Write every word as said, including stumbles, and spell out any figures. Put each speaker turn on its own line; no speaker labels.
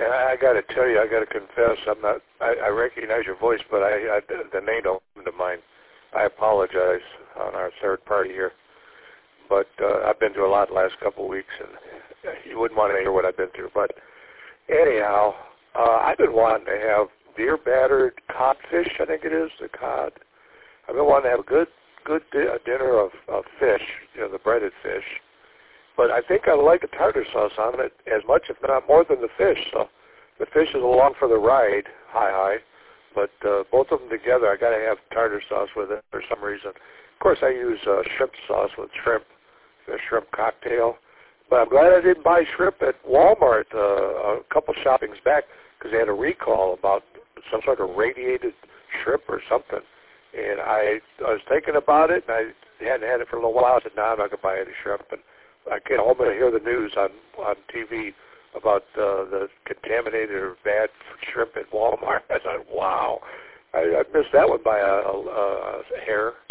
And I, I got to tell you, I got to confess, I'm not. I, I recognize your voice, but I, I the name don't come to mind. I apologize on our third party here, but uh, I've been through a lot the last couple of weeks, and you wouldn't want to hear what I've been through. But anyhow, uh, I've been wanting to have beer battered codfish. I think it is the cod. I've been wanting to have a good, good di- a dinner of, of fish, you know, the breaded fish. But I think I like a tartar sauce on it as much, if not more, than the fish. So the fish is along for the ride, hi hi. But uh, both of them together, I got to have tartar sauce with it for some reason. Of course, I use uh, shrimp sauce with shrimp, the shrimp cocktail. But I'm glad I didn't buy shrimp at Walmart uh, a couple shoppings back because they had a recall about some sort of radiated shrimp or something. And I, I was thinking about it, and I hadn't had it for a little while. I said, no, I'm not going to buy any shrimp. And I came home and I hear the news on, on T V about uh, the contaminated or bad shrimp at Walmart. I thought, wow, I, I missed that one by a, a, a hair.